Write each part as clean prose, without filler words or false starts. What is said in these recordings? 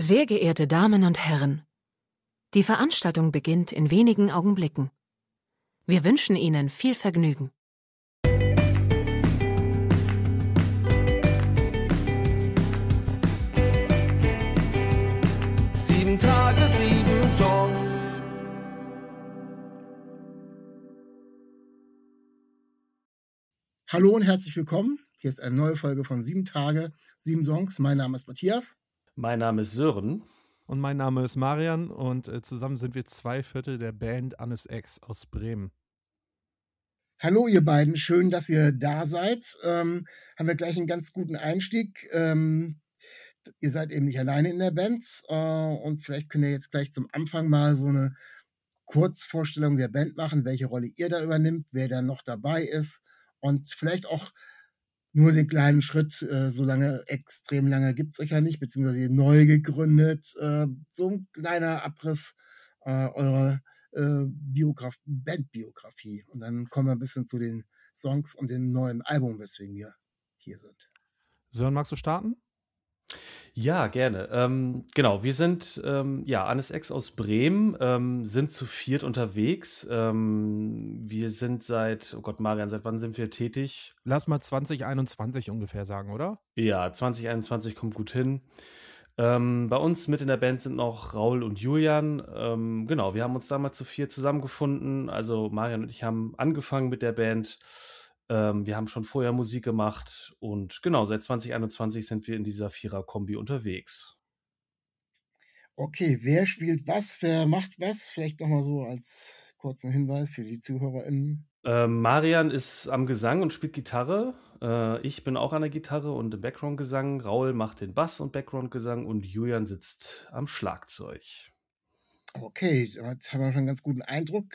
Sehr geehrte Damen und Herren, die Veranstaltung beginnt in wenigen Augenblicken. Wir wünschen Ihnen viel Vergnügen. Sieben Tage, 7 Songs. Hallo und herzlich willkommen. Hier ist eine neue Folge von 7 Tage, 7 Songs. Mein Name ist Matthias. Mein Name ist Sören. Und mein Name ist Marian und zusammen sind wir 2/4 der Band Annes X aus Bremen. Hallo ihr beiden, schön, dass ihr da seid. Haben wir gleich einen ganz guten Einstieg. Ihr seid eben nicht alleine in der Band und vielleicht könnt ihr jetzt gleich zum Anfang mal so eine Kurzvorstellung der Band machen, welche Rolle ihr da übernimmt, wer da noch dabei ist und vielleicht auch nur den kleinen Schritt, so lange, extrem lange gibt es euch ja nicht, beziehungsweise neu gegründet. So ein kleiner Abriss eurer Bandbiografie. Und dann kommen wir ein bisschen zu den Songs und dem neuen Album, weswegen wir hier sind. Sören, magst du starten? Ja, gerne. Genau, wir sind Annes X aus Bremen, sind zu viert unterwegs. Wir sind Marian, seit wann sind wir tätig? Lass mal 2021 ungefähr sagen, oder? Ja, 2021 kommt gut hin. Bei uns mit in der Band sind noch Raul und Julian. Genau, wir haben uns damals zu viert zusammengefunden. Also Marian und ich haben angefangen mit der Band. Wir haben schon vorher Musik gemacht und genau, seit 2021 sind wir in dieser Vierer-Kombi unterwegs. Okay, wer spielt was, wer macht was? Vielleicht nochmal so als kurzen Hinweis für die ZuhörerInnen. Marian ist am Gesang und spielt Gitarre. Ich bin auch an der Gitarre und im Background-Gesang. Raul macht den Bass und Background-Gesang und Julian sitzt am Schlagzeug. Okay, jetzt haben wir schon einen ganz guten Eindruck.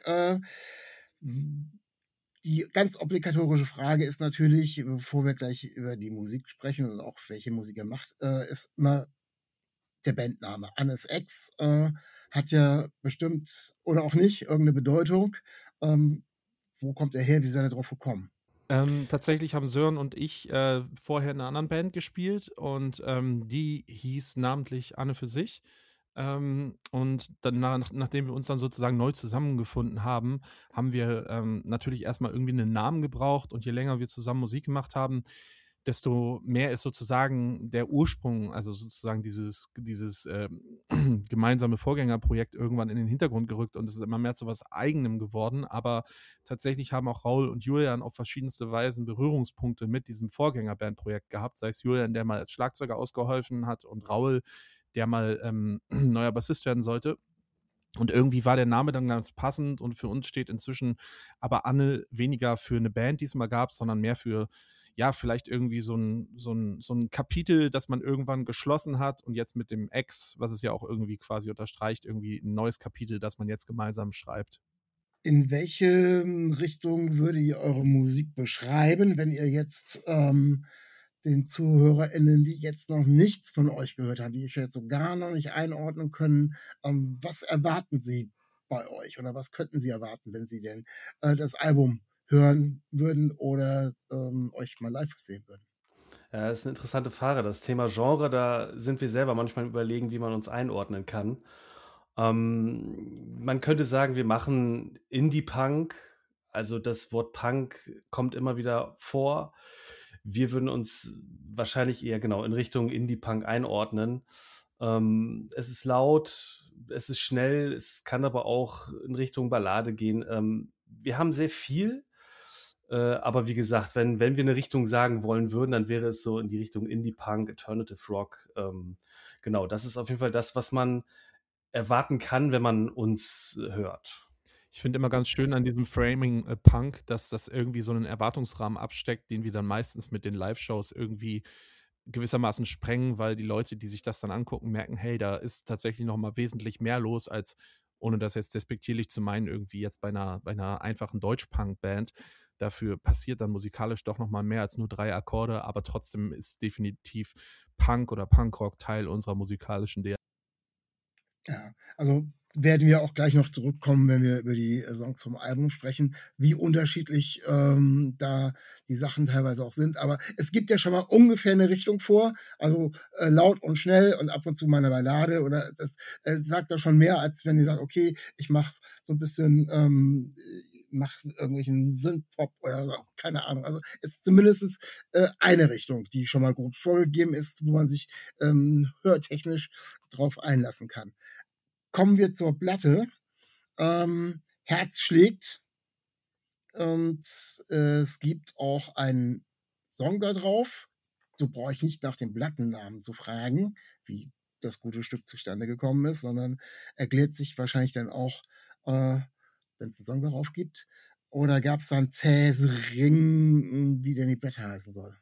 Die ganz obligatorische Frage ist natürlich, bevor wir gleich über die Musik sprechen und auch welche Musik er macht, ist immer der Bandname. Annes X hat ja bestimmt oder auch nicht irgendeine Bedeutung. Wo kommt er her? Wie seid ihr drauf gekommen? Tatsächlich haben Sören und ich vorher in einer anderen Band gespielt und die hieß namentlich Anne für sich. Und dann nachdem wir uns dann sozusagen neu zusammengefunden haben, haben wir natürlich erstmal irgendwie einen Namen gebraucht und je länger wir zusammen Musik gemacht haben, desto mehr ist sozusagen der Ursprung, also sozusagen dieses gemeinsame Vorgängerprojekt irgendwann in den Hintergrund gerückt und es ist immer mehr zu was Eigenem geworden, aber tatsächlich haben auch Raul und Julian auf verschiedenste Weisen Berührungspunkte mit diesem Vorgängerbandprojekt gehabt, sei es Julian, der mal als Schlagzeuger ausgeholfen hat und Raul, der mal neuer Bassist werden sollte. Und irgendwie war der Name dann ganz passend und für uns steht inzwischen aber Anne weniger für eine Band, die es mal gab, sondern mehr für, ja, vielleicht irgendwie so ein Kapitel, das man irgendwann geschlossen hat und jetzt mit dem Ex, was es ja auch irgendwie quasi unterstreicht, irgendwie ein neues Kapitel, das man jetzt gemeinsam schreibt. In welche Richtung würde ihr eure Musik beschreiben, wenn ihr jetzt den ZuhörerInnen, die jetzt noch nichts von euch gehört haben, die euch jetzt so gar noch nicht einordnen können, was erwarten sie bei euch oder was könnten sie erwarten, wenn sie denn das Album hören würden oder euch mal live sehen würden? Ja, das ist eine interessante Frage. Das Thema Genre, da sind wir selber manchmal überlegen, wie man uns einordnen kann. Man könnte sagen, wir machen Indie-Punk. Also das Wort Punk kommt immer wieder vor. Wir würden uns wahrscheinlich eher genau in Richtung Indie-Punk einordnen. Es ist laut, es ist schnell, es kann aber auch in Richtung Ballade gehen. Wir haben sehr viel, aber wie gesagt, wenn wir eine Richtung sagen wollen würden, dann wäre es so in die Richtung Indie-Punk, Alternative Rock. Genau, das ist auf jeden Fall das, was man erwarten kann, wenn man uns hört. Ich finde immer ganz schön an diesem Framing Punk, dass das irgendwie so einen Erwartungsrahmen absteckt, den wir dann meistens mit den Live-Shows irgendwie gewissermaßen sprengen, weil die Leute, die sich das dann angucken, merken, hey, da ist tatsächlich noch mal wesentlich mehr los, als, ohne das jetzt despektierlich zu meinen, irgendwie jetzt bei einer einfachen Deutsch-Punk-Band. Dafür passiert dann musikalisch doch noch mal mehr als nur 3 Akkorde, aber trotzdem ist definitiv Punk oder Punkrock Teil unserer musikalischen DNA. Ja, also werden wir auch gleich noch zurückkommen, wenn wir über die Songs vom Album sprechen, wie unterschiedlich da die Sachen teilweise auch sind. Aber es gibt ja schon mal ungefähr eine Richtung vor, also laut und schnell und ab und zu mal eine Ballade oder das sagt doch schon mehr, als wenn ihr sagt, okay, ich mache so ein bisschen mach irgendwelchen Synth-Pop oder so, keine Ahnung. Also es ist zumindest eine Richtung, die schon mal grob vorgegeben ist, wo man sich hörtechnisch drauf einlassen kann. Kommen wir zur Platte. Herz schlägt und es gibt auch einen Song da drauf. So brauche ich nicht nach dem Plattennamen zu fragen, wie das gute Stück zustande gekommen ist, sondern erklärt sich wahrscheinlich dann auch, wenn es einen Song darauf gibt. Oder gab es da einen Cäsring, wie denn die Platte heißen soll?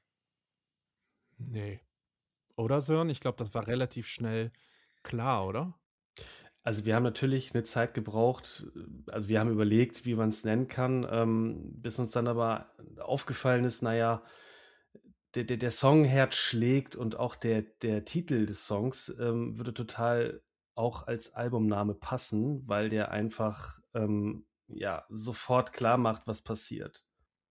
Nee. Oder Sören? Ich glaube, das war relativ schnell klar, oder? Also wir haben natürlich eine Zeit gebraucht, also wir haben überlegt, wie man es nennen kann, bis uns dann aber aufgefallen ist, naja, der Song Herz schlägt und auch der Titel des Songs würde total auch als Albumname passen, weil der einfach ja, sofort klar macht, was passiert.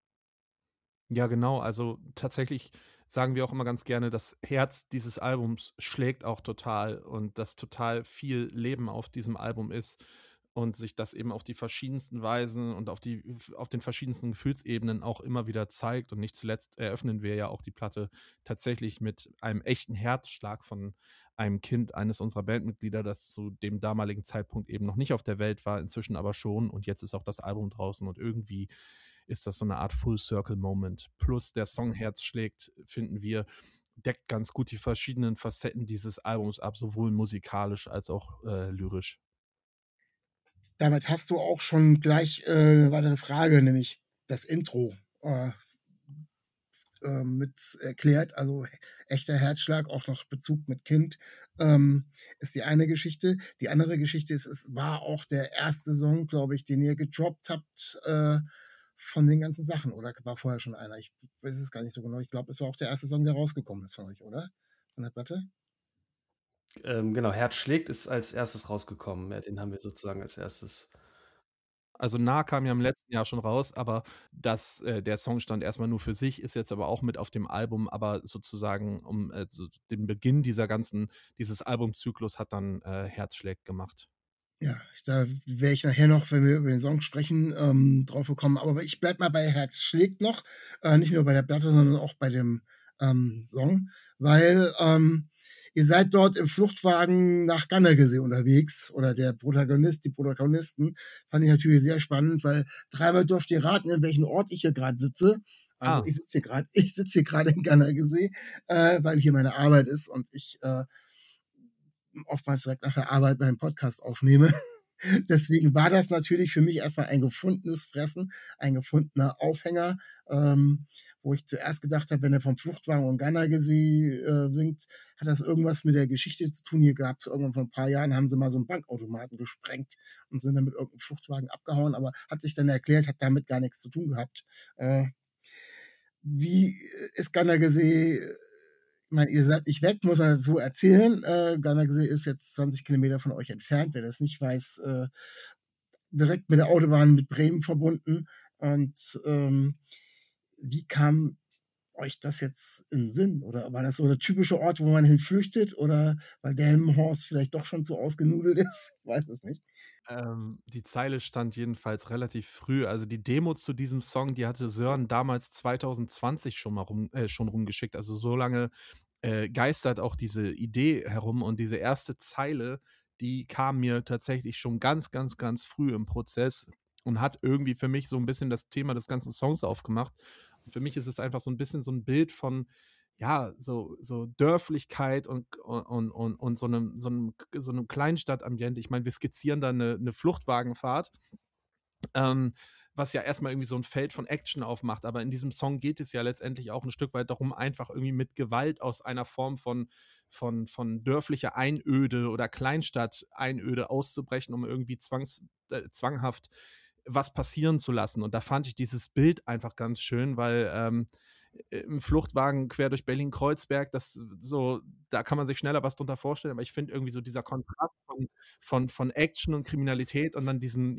Ja, genau. Also tatsächlich sagen wir auch immer ganz gerne, das Herz dieses Albums schlägt auch total und dass total viel Leben auf diesem Album ist und sich das eben auf die verschiedensten Weisen und auf den verschiedensten Gefühlsebenen auch immer wieder zeigt. Und nicht zuletzt eröffnen wir ja auch die Platte tatsächlich mit einem echten Herzschlag von einem Kind eines unserer Bandmitglieder, das zu dem damaligen Zeitpunkt eben noch nicht auf der Welt war, inzwischen aber schon. Und jetzt ist auch das Album draußen und irgendwie ist das so eine Art Full-Circle-Moment. Plus der Song Herz schlägt, finden wir, deckt ganz gut die verschiedenen Facetten dieses Albums ab, sowohl musikalisch als auch lyrisch. Damit hast du auch schon gleich eine weitere Frage, nämlich das Intro mit erklärt. Also echter Herzschlag, auch noch Bezug mit Kind, ist die eine Geschichte. Die andere Geschichte ist, es war auch der erste Song, glaube ich, den ihr gedroppt habt von den ganzen Sachen. Oder war vorher schon einer? Ich weiß es gar nicht so genau. Ich glaube, es war auch der erste Song, der rausgekommen ist von euch, oder? Von der Platte? Genau, Herz schlägt ist als erstes rausgekommen. Ja, den haben wir sozusagen als erstes. Also Nah kam ja im letzten Jahr schon raus, aber der Song stand erstmal nur für sich, ist jetzt aber auch mit auf dem Album, aber sozusagen so den Beginn dieses Albumzyklus hat dann Herzschlägt gemacht. Ja, da wäre ich nachher noch, wenn wir über den Song sprechen, drauf gekommen. Aber ich bleib mal bei Herz schlägt noch. Nicht nur bei der Platte, sondern auch bei dem Song. Weil ihr seid dort im Fluchtwagen nach Gandergesee unterwegs. Oder der Protagonist, die Protagonisten. Fand ich natürlich sehr spannend, weil dreimal dürft ihr raten, in welchem Ort ich hier gerade sitze. Also ich sitze hier gerade in Gandergesee, weil hier meine Arbeit ist und ich oftmals direkt nach der Arbeit meinen Podcast aufnehme. Deswegen war das natürlich für mich erstmal ein gefundenes Fressen, ein gefundener Aufhänger, wo ich zuerst gedacht habe, wenn er vom Fluchtwagen und Gandergesee singt, hat das irgendwas mit der Geschichte zu tun. Hier gab es irgendwann vor ein paar Jahren, haben sie mal so einen Bankautomaten gesprengt und sind dann mit irgendeinem Fluchtwagen abgehauen, aber hat sich dann erklärt, hat damit gar nichts zu tun gehabt. Wie ist Gandergesee? Ich meine, ihr seid nicht weg, muss man dazu erzählen. Gandergesee ist jetzt 20 Kilometer von euch entfernt. Wer das nicht weiß, direkt mit der Autobahn mit Bremen verbunden. Und wie kam euch das jetzt in den Sinn? Oder war das so der typische Ort, wo man hinflüchtet? Oder weil Delmenhorst vielleicht doch schon zu ausgenudelt ist? Ich weiß es nicht. Die Zeile stand jedenfalls relativ früh. Also die Demo zu diesem Song, die hatte Sören damals 2020 schon mal schon rumgeschickt. Also so lange geistert auch diese Idee herum. Und diese erste Zeile, die kam mir tatsächlich schon ganz, ganz, ganz früh im Prozess und hat irgendwie für mich so ein bisschen das Thema des ganzen Songs aufgemacht. Und für mich ist es einfach so ein bisschen so ein Bild von, ja, so Dörflichkeit und so einem Kleinstadtambiente. Ich meine, wir skizzieren da eine Fluchtwagenfahrt, was ja erstmal irgendwie so ein Feld von Action aufmacht. Aber in diesem Song geht es ja letztendlich auch ein Stück weit darum, einfach irgendwie mit Gewalt aus einer Form von dörflicher Einöde oder Kleinstadt-Einöde auszubrechen, um irgendwie zwanghaft was passieren zu lassen. Und da fand ich dieses Bild einfach ganz schön, weil im Fluchtwagen quer durch Berlin-Kreuzberg, da kann man sich schneller was drunter vorstellen, aber ich finde irgendwie so dieser Kontrast von Action und Kriminalität und dann diesem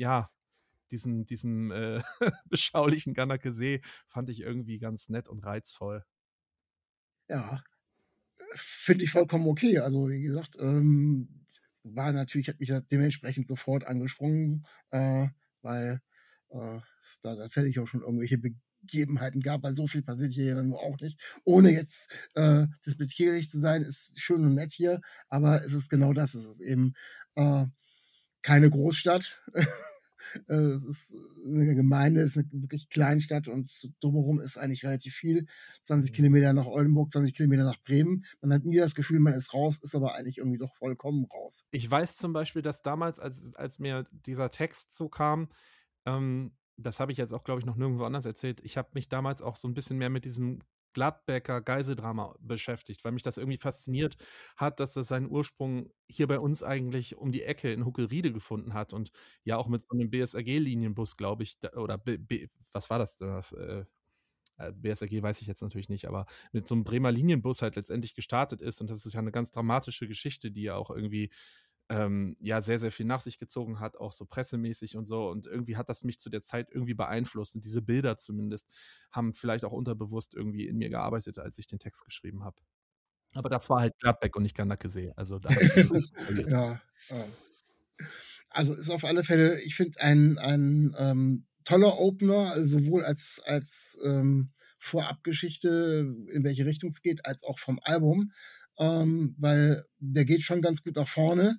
beschaulichen Ganneke-See fand ich irgendwie ganz nett und reizvoll. Ja, finde ich vollkommen okay. Also wie gesagt, hat mich das dementsprechend sofort angesprungen, weil es da tatsächlich auch schon irgendwelche Begebenheiten gab, weil so viel passiert hier ja nun auch nicht. Ohne jetzt despektierlich zu sein, ist schön und nett hier, aber es ist genau das. Es ist eben keine Großstadt. Es ist eine Gemeinde, es ist eine wirklich Kleinstadt und drumherum ist eigentlich relativ viel. 20 Kilometer nach Oldenburg, 20 Kilometer nach Bremen. Man hat nie das Gefühl, man ist raus, ist aber eigentlich irgendwie doch vollkommen raus. Ich weiß zum Beispiel, dass damals, als mir dieser Text so kam, das habe ich jetzt auch, glaube ich, noch nirgendwo anders erzählt, ich habe mich damals auch so ein bisschen mehr mit diesem Gladbecker Geiseldrama beschäftigt, weil mich das irgendwie fasziniert hat, dass das seinen Ursprung hier bei uns eigentlich um die Ecke in Huckelriede gefunden hat und ja auch mit so einem BSRG-Linienbus, glaube ich, oder was war das? BSRG weiß ich jetzt natürlich nicht, aber mit so einem Bremer Linienbus halt letztendlich gestartet ist und das ist ja eine ganz dramatische Geschichte, die ja auch irgendwie ja sehr, sehr viel nach sich gezogen hat, auch so pressemäßig und so. Und irgendwie hat das mich zu der Zeit irgendwie beeinflusst. Und diese Bilder zumindest haben vielleicht auch unterbewusst irgendwie in mir gearbeitet, als ich den Text geschrieben habe. Aber das war halt Gladbeck und nicht Ganneke-See. Also da Ja, also ist auf alle Fälle, ich finde, ein toller Opener, also sowohl als Vorabgeschichte, in welche Richtung es geht, als auch vom Album, weil der geht schon ganz gut nach vorne.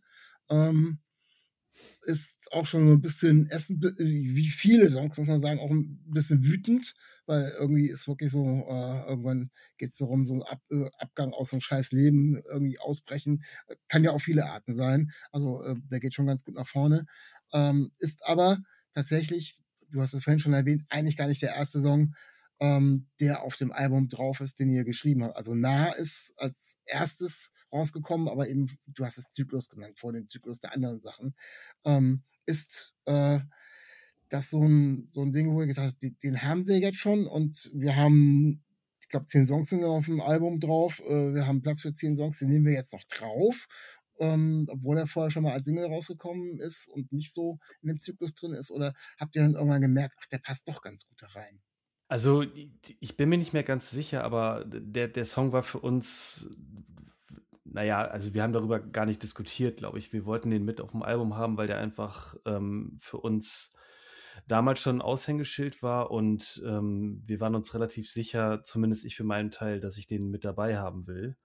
Ist auch schon so ein bisschen, wie viele Songs, muss man sagen, auch ein bisschen wütend, weil irgendwie ist wirklich so, irgendwann geht es darum, so ein Abgang aus so einem scheiß Leben, irgendwie ausbrechen. Kann ja auch viele Arten sein. Also der geht schon ganz gut nach vorne. Ist aber tatsächlich, du hast es vorhin schon erwähnt, eigentlich gar nicht der erste Song, der auf dem Album drauf ist, den ihr geschrieben habt. Also Nah ist als erstes rausgekommen, aber eben, du hast es Zyklus genannt, vor dem Zyklus der anderen Sachen. Ist das so ein Ding, wo wir gedacht haben, den haben wir jetzt schon und wir haben, ich glaube, 10 Songs sind auf dem Album drauf. Wir haben Platz für 10 Songs, den nehmen wir jetzt noch drauf. Obwohl er vorher schon mal als Single rausgekommen ist und nicht so in dem Zyklus drin ist. Oder habt ihr dann irgendwann gemerkt, ach, der passt doch ganz gut da rein? Also, ich bin mir nicht mehr ganz sicher, aber der Song war für uns, naja, also wir haben darüber gar nicht diskutiert, glaube ich. Wir wollten den mit auf dem Album haben, weil der einfach für uns damals schon ein Aushängeschild war und wir waren uns relativ sicher, zumindest ich für meinen Teil, dass ich den mit dabei haben will.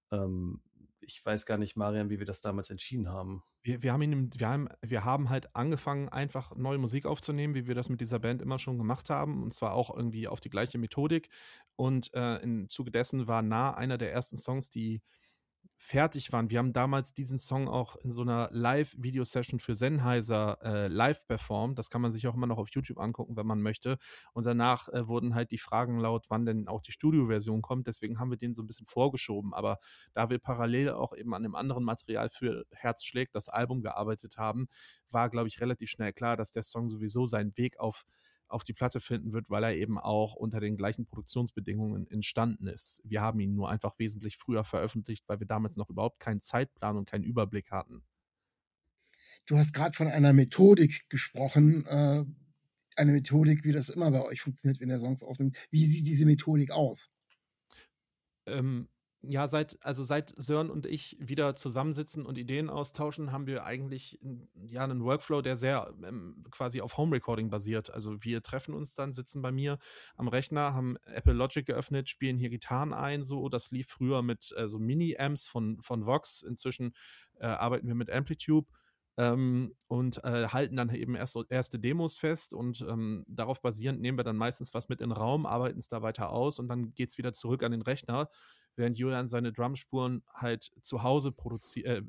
Ich weiß gar nicht, Marian, wie wir das damals entschieden haben. Wir haben halt angefangen, einfach neue Musik aufzunehmen, wie wir das mit dieser Band immer schon gemacht haben. Und zwar auch irgendwie auf die gleiche Methodik. Und im Zuge dessen war Nah einer der ersten Songs, die fertig waren. Wir haben damals diesen Song auch in so einer Live-Video-Session für Sennheiser live performt. Das kann man sich auch immer noch auf YouTube angucken, wenn man möchte. Und danach wurden halt die Fragen laut, wann denn auch die Studioversion kommt. Deswegen haben wir den so ein bisschen vorgeschoben. Aber da wir parallel auch eben an dem anderen Material für Herz schlägt, das Album gearbeitet haben, war, glaube ich, relativ schnell klar, dass der Song sowieso seinen Weg auf die Platte finden wird, weil er eben auch unter den gleichen Produktionsbedingungen entstanden ist. Wir haben ihn nur einfach wesentlich früher veröffentlicht, weil wir damals noch überhaupt keinen Zeitplan und keinen Überblick hatten. Du hast gerade von einer Methodik gesprochen, eine Methodik, wie das immer bei euch funktioniert, wenn ihr Songs aufnimmt. Wie sieht diese Methodik aus? Ja, seit Sören und ich wieder zusammensitzen und Ideen austauschen, haben wir eigentlich einen Workflow, der sehr quasi auf Home Recording basiert. Also wir treffen uns dann, sitzen bei mir am Rechner, haben Apple Logic geöffnet, spielen hier Gitarren ein, so. Das lief früher mit so Mini-Amps von Vox. Inzwischen arbeiten wir mit Amplitude. Und halten dann eben erste Demos fest und darauf basierend nehmen wir dann meistens was mit in den Raum, arbeiten es da weiter aus und dann geht es wieder zurück an den Rechner, während Julian seine Drumspuren halt zu Hause programmiert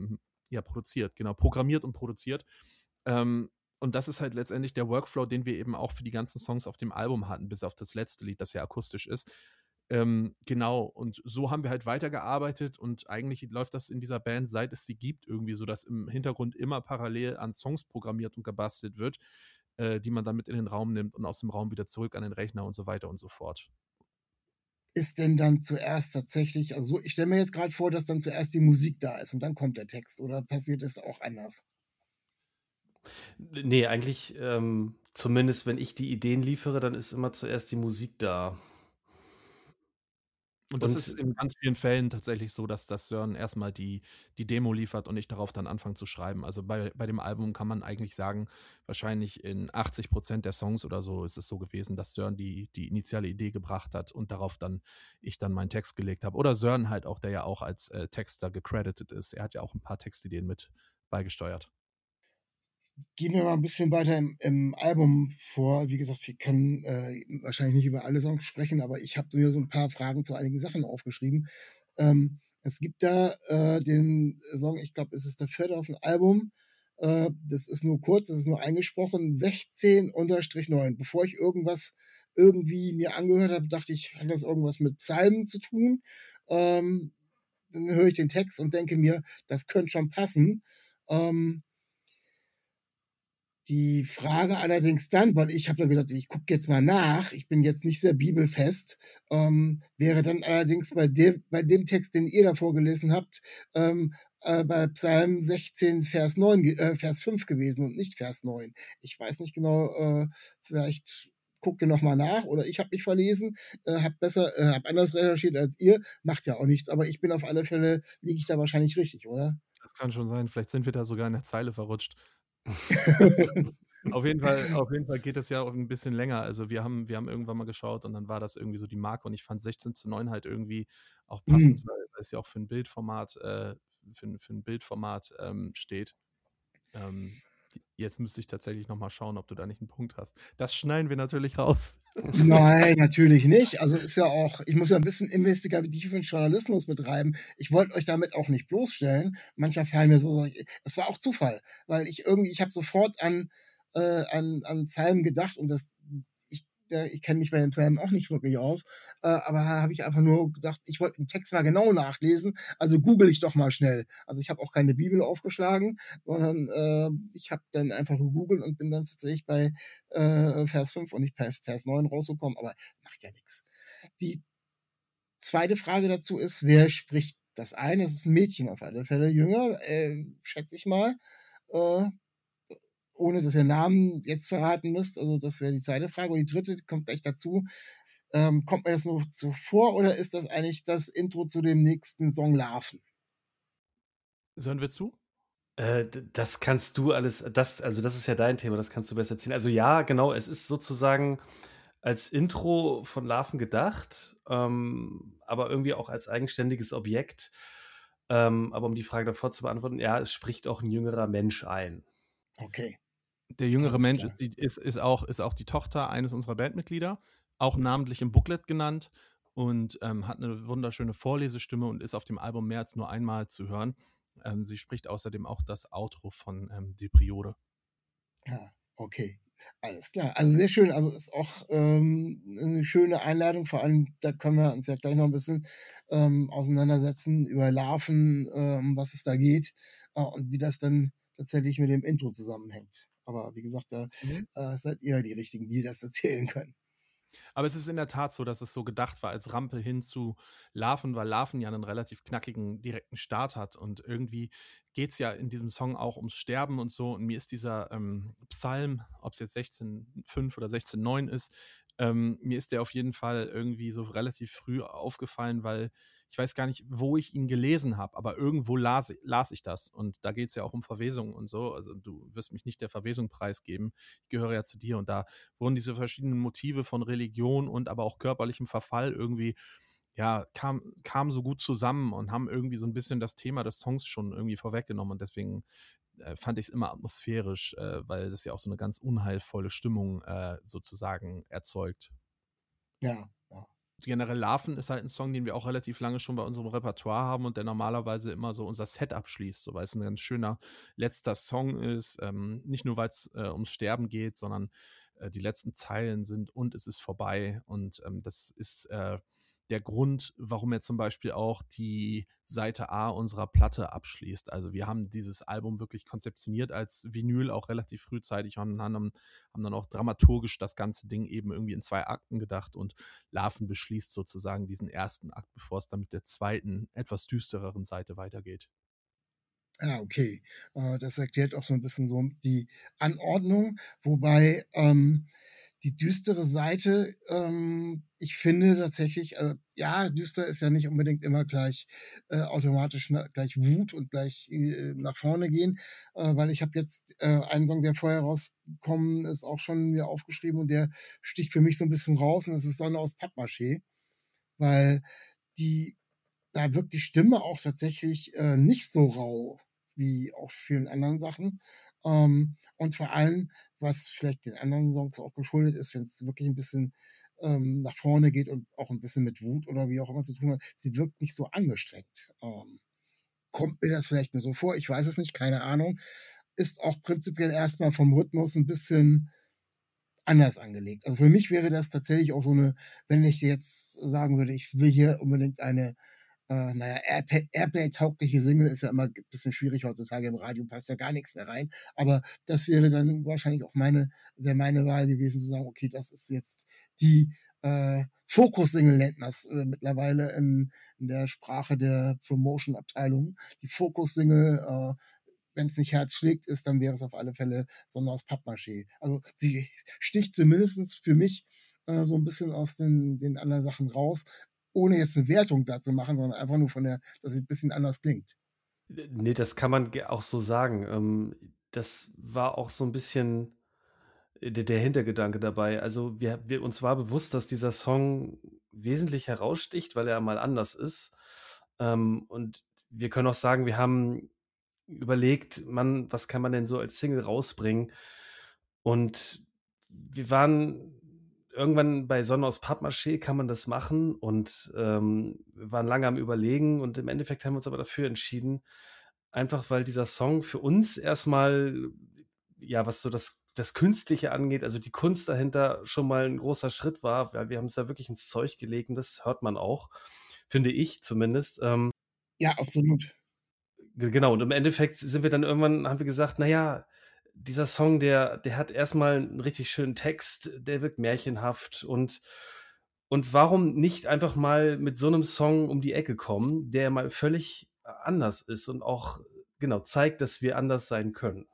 und produziert. Und das ist halt letztendlich der Workflow, den wir eben auch für die ganzen Songs auf dem Album hatten, bis auf das letzte Lied, das ja akustisch ist. Genau, und so haben wir halt weitergearbeitet und eigentlich läuft das in dieser Band, seit es sie gibt, irgendwie so, dass im Hintergrund immer parallel an Songs programmiert und gebastelt wird, die man dann mit in den Raum nimmt und aus dem Raum wieder zurück an den Rechner und so weiter und so fort. ist denn dann zuerst tatsächlich, also ich stelle mir jetzt gerade vor, dass dann zuerst die Musik da ist und dann kommt der Text, oder passiert es auch anders? Nee, eigentlich, zumindest wenn ich die Ideen liefere, dann ist immer zuerst die Musik da. Und das ist Und in ganz vielen Fällen tatsächlich so, dass Sören erstmal die Demo liefert und ich darauf dann anfange zu schreiben. Also, bei dem Album kann man eigentlich sagen, wahrscheinlich in 80% der Songs oder so ist es so gewesen, dass Sören die initiale Idee gebracht hat und darauf dann ich dann meinen Text gelegt habe. Oder Sören halt auch, der ja auch als, Texter gecredited ist. Er hat ja auch ein paar Textideen mit beigesteuert. Gehen wir mal ein bisschen weiter im Album vor. Wie gesagt, wir können wahrscheinlich nicht über alle Songs sprechen, aber ich habe mir so ein paar Fragen zu einigen Sachen aufgeschrieben. Es gibt da den Song, ich glaube, es ist der vierte auf dem Album. Das ist nur kurz, das ist nur eingesprochen, 16-9. Bevor ich irgendwas irgendwie mir angehört habe, dachte ich, hat das irgendwas mit Psalmen zu tun? Ähm, Dann höre ich den Text und denke mir, das könnte schon passen. Ähm, Die Frage allerdings dann, weil ich habe dann gedacht, ich gucke jetzt mal nach, ich bin jetzt nicht sehr bibelfest, wäre dann allerdings bei dem Text, den ihr da vorgelesen habt, bei Psalm 16, Vers 5 gewesen und nicht Vers 9. Ich weiß nicht genau, vielleicht guckt ihr noch mal nach oder ich habe mich verlesen, habe anders recherchiert als ihr, macht ja auch nichts, aber ich bin auf alle Fälle, liege ich da wahrscheinlich richtig, oder? Das kann schon sein. Vielleicht sind wir da sogar in der Zeile verrutscht. Auf jeden Fall geht es ja auch ein bisschen länger. Also, wir haben irgendwann mal geschaut und dann war das irgendwie so die Marke und ich fand 16:9 halt irgendwie auch passend, Mhm. weil es ja auch für ein Bildformat für 'n Bildformat, steht. Ähm, jetzt müsste ich tatsächlich noch mal schauen, ob du da nicht einen Punkt hast. Das schneiden wir natürlich raus. Nein, natürlich nicht. Also ist ja auch, ich muss ja ein bisschen investigativen Journalismus betreiben. Ich wollte euch damit auch nicht bloßstellen. Manchmal fallen mir so, es war auch Zufall, weil ich habe sofort an Psalmen gedacht und ich kenne mich bei den Psalmen auch nicht wirklich aus, aber habe ich einfach nur gedacht, ich wollte den Text mal genau nachlesen, also google ich doch mal schnell. Also ich habe auch keine Bibel aufgeschlagen, sondern ich habe dann einfach gegoogelt und bin dann tatsächlich bei Vers 5 und nicht bei Vers 9 rausgekommen, aber macht ja nichts. Die zweite Frage dazu ist, wer spricht das ein? Es ist ein Mädchen auf alle Fälle, jünger, schätze ich mal. Äh, Ohne dass ihr Namen jetzt verraten müsst. Also das wäre die zweite Frage. Und die dritte kommt gleich dazu. Kommt mir das nur so vor oder ist das eigentlich das Intro zu dem nächsten Song Larven? Hören wir zu? das kannst du alles, das ist ja dein Thema, das kannst du besser erzählen. Also ja, genau, es ist sozusagen als Intro von Larven gedacht, aber irgendwie auch als eigenständiges Objekt. Aber um die Frage davor zu beantworten, ja, es spricht auch ein jüngerer Mensch ein. Okay, Der jüngere alles Mensch klar. ist auch die Tochter eines unserer Bandmitglieder, auch namentlich im Booklet genannt und, hat eine wunderschöne Vorlesestimme und ist auf dem Album mehr als nur einmal zu hören. Sie spricht außerdem auch das Outro von, Die Priode. Ja, okay. Alles klar. Also sehr schön. Also ist auch eine schöne Einladung. Vor allem, da können wir uns ja gleich noch ein bisschen auseinandersetzen über Larven, um was es da geht und wie das dann tatsächlich mit dem Intro zusammenhängt. Aber wie gesagt, da Mhm. seid ihr die Richtigen, die das erzählen können. Aber es ist in der Tat so, dass es so gedacht war als Rampe hin zu Larven, weil Larven ja einen relativ knackigen, direkten Start hat. Und irgendwie geht es ja in diesem Song auch ums Sterben und so. Und mir ist dieser Psalm, ob es jetzt 16,5 oder 16,9 ist, mir ist der auf jeden Fall irgendwie so relativ früh aufgefallen, weil ich weiß gar nicht, wo ich ihn gelesen habe, aber irgendwo las ich das. Und da geht es ja auch um Verwesung und so. Also du wirst mich nicht der Verwesung preisgeben. Ich gehöre ja zu dir und da wurden diese verschiedenen Motive von Religion und aber auch körperlichem Verfall irgendwie, ja, kamen so gut zusammen und haben irgendwie so ein bisschen das Thema des Songs schon irgendwie vorweggenommen und deswegen fand ich es immer atmosphärisch, weil das ja auch so eine ganz unheilvolle Stimmung sozusagen erzeugt. Ja, ja. Generell Larven ist halt ein Song, den wir auch relativ lange schon bei unserem Repertoire haben und der normalerweise immer so unser Set abschließt, so weil es ein ganz schöner letzter Song ist. Nicht nur, weil es ums Sterben geht, sondern die letzten Zeilen sind und es ist vorbei. Und das ist der Grund, warum er zum Beispiel auch die Seite A unserer Platte abschließt. Also wir haben dieses Album wirklich konzeptioniert als Vinyl, auch relativ frühzeitig, und haben dann auch dramaturgisch das ganze Ding eben irgendwie in 2 Akten gedacht, und Larven beschließt sozusagen diesen ersten Akt, bevor es dann mit der zweiten, etwas düstereren Seite weitergeht. Ah, okay. Das erklärt auch so ein bisschen so die Anordnung, wobei die düstere Seite, ich finde tatsächlich, ja, düster ist ja nicht unbedingt immer gleich automatisch gleich Wut und gleich nach vorne gehen, weil ich habe jetzt einen Song, der vorher rausgekommen ist, auch schon mir aufgeschrieben, und der sticht für mich so ein bisschen raus, und das ist Sonne aus Pappmaché, weil die da wirkt die Stimme auch tatsächlich nicht so rau wie auf vielen anderen Sachen. Und vor allem, was vielleicht den anderen Songs auch geschuldet ist, wenn es wirklich ein bisschen nach vorne geht und auch ein bisschen mit Wut oder wie auch immer zu tun hat, sie wirkt nicht so angestrengt. Kommt mir das vielleicht nur so vor? Ich weiß es nicht, keine Ahnung. Ist auch prinzipiell erstmal vom Rhythmus ein bisschen anders angelegt. Also für mich wäre das tatsächlich auch so eine, wenn ich jetzt sagen würde, ich will hier unbedingt eine naja, Airplay-taugliche Single ist ja immer ein bisschen schwierig heutzutage im Radio, passt ja gar nichts mehr rein. Aber das wäre dann wahrscheinlich auch wäre meine Wahl gewesen, zu sagen, okay, das ist jetzt die Fokus-Single, nennt man es mittlerweile in der Sprache der Promotion-Abteilung. Die Fokus-Single, wenn es nicht Herz schlägt ist, dann wäre es auf alle Fälle Sonne aus Pappmaché. Also sie sticht zumindest für mich so ein bisschen aus den anderen Sachen raus, ohne jetzt eine Wertung dazu machen, sondern einfach nur dass sie ein bisschen anders klingt. Nee, das kann man auch so sagen. Das war auch so ein bisschen der Hintergedanke dabei. Also uns war bewusst, dass dieser Song wesentlich heraussticht, weil er mal anders ist. Und wir können auch sagen, wir haben überlegt, was kann man denn so als Single rausbringen? Und wir waren irgendwann bei Sonne aus Pappmaché, kann man das machen, und wir waren lange am Überlegen, und im Endeffekt haben wir uns aber dafür entschieden, einfach weil dieser Song für uns erstmal, ja, was so das Künstliche angeht, also die Kunst dahinter, schon mal ein großer Schritt war, weil wir haben es da wirklich ins Zeug gelegt, und das hört man auch, finde ich zumindest. Ja, absolut. Genau, und im Endeffekt haben wir gesagt, naja, dieser Song, der hat erstmal einen richtig schönen Text, der wirkt märchenhaft, und warum nicht einfach mal mit so einem Song um die Ecke kommen, der mal völlig anders ist und auch, genau, zeigt, dass wir anders sein können.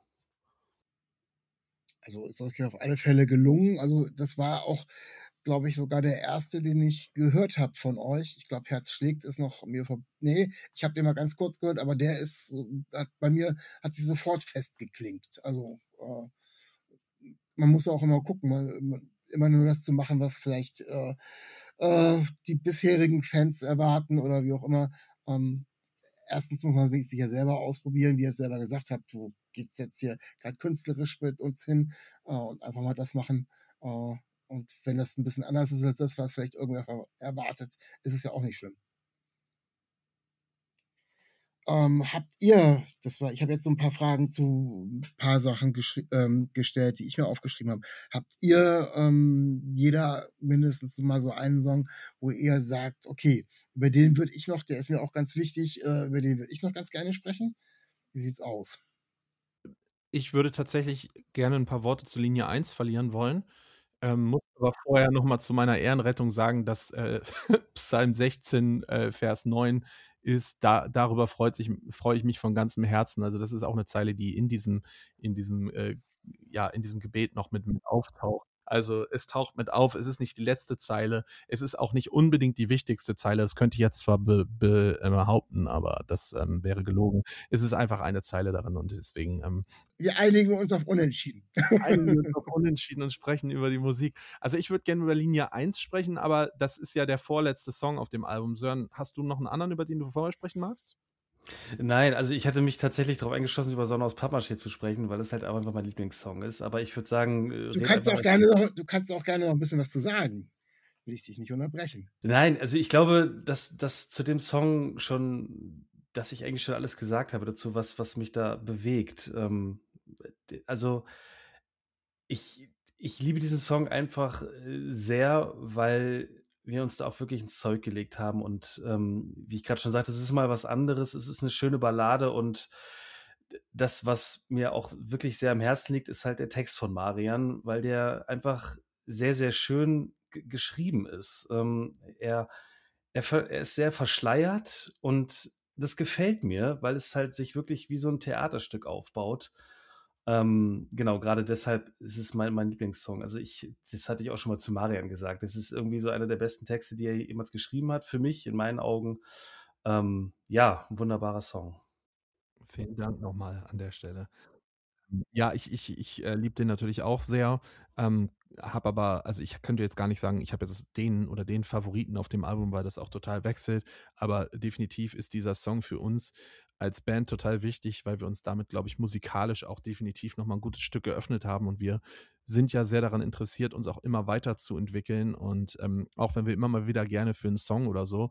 Also ist euch auf alle Fälle gelungen. Also das war auch, glaube ich, sogar der erste, den ich gehört habe von euch. Ich glaube, Herz schlägt ist noch mir vor. Nee, ich habe den mal ganz kurz gehört, aber der ist bei mir hat sich sofort festgeklingt. Also man muss auch immer gucken, immer nur das zu machen, was vielleicht die bisherigen Fans erwarten oder wie auch immer. Erstens muss man sich ja selber ausprobieren, wie ihr es selber gesagt habt. Wo geht's jetzt hier gerade künstlerisch mit uns hin und einfach mal das machen. Und wenn das ein bisschen anders ist als das, was vielleicht irgendwer erwartet, ist es ja auch nicht schlimm. Ich habe jetzt so ein paar Fragen zu ein paar Sachen gestellt, die ich mir aufgeschrieben habe. Habt ihr jeder mindestens mal so einen Song, wo ihr sagt, okay, über den der ist mir auch ganz wichtig, über den würde ich noch ganz gerne sprechen? Wie sieht's aus? Ich würde tatsächlich gerne ein paar Worte zur Linie 1 verlieren wollen, muss aber vorher noch mal zu meiner Ehrenrettung sagen, dass Psalm 16, Vers 9 ist, darüber freue ich mich von ganzem Herzen. Also, das ist auch eine Zeile, die in diesem Gebet noch mit auftaucht. Also, es taucht mit auf, es ist nicht die letzte Zeile, es ist auch nicht unbedingt die wichtigste Zeile. Das könnte ich jetzt zwar behaupten, aber das wäre gelogen. Es ist einfach eine Zeile darin, und deswegen Wir einigen uns auf Unentschieden. einigen wir uns auf Unentschieden und sprechen über die Musik. Also, ich würde gerne über Linie 1 sprechen, aber das ist ja der vorletzte Song auf dem Album. Sören, hast du noch einen anderen, über den du vorher sprechen magst? Nein, also ich hatte mich tatsächlich darauf eingeschlossen, über Sonne aus Pappmaché zu sprechen, weil es halt auch einfach mein Lieblingssong ist. Aber ich würde sagen, Du kannst auch gerne noch ein bisschen was zu sagen. Will ich dich nicht unterbrechen. Nein, also ich glaube, dass zu dem Song dass ich eigentlich schon alles gesagt habe dazu, was mich da bewegt. Also ich liebe diesen Song einfach sehr, weil wir uns da auch wirklich ins Zeug gelegt haben. Und wie ich gerade schon sagte, es ist mal was anderes. Es ist eine schöne Ballade und das, was mir auch wirklich sehr am Herzen liegt, ist halt der Text von Marian, weil der einfach sehr, sehr schön geschrieben ist. Er ist sehr verschleiert und das gefällt mir, weil es halt sich wirklich wie so ein Theaterstück aufbaut. Genau, gerade deshalb ist es mein Lieblingssong. Also das hatte ich auch schon mal zu Marian gesagt. Das ist irgendwie so einer der besten Texte, die er jemals geschrieben hat, für mich, in meinen Augen. Ja, ein wunderbarer Song. Vielen Dank nochmal an der Stelle. Ja, ich liebe den natürlich auch sehr, habe aber also, ich könnte jetzt gar nicht sagen, ich habe jetzt den oder den Favoriten auf dem Album, weil das auch total wechselt, aber definitiv ist dieser Song für uns als Band total wichtig, weil wir uns damit, glaube ich, musikalisch auch definitiv noch mal 'n gutes Stück geöffnet haben und wir sind ja sehr daran interessiert, uns auch immer weiterzuentwickeln und, auch wenn wir immer mal wieder gerne für einen Song oder so,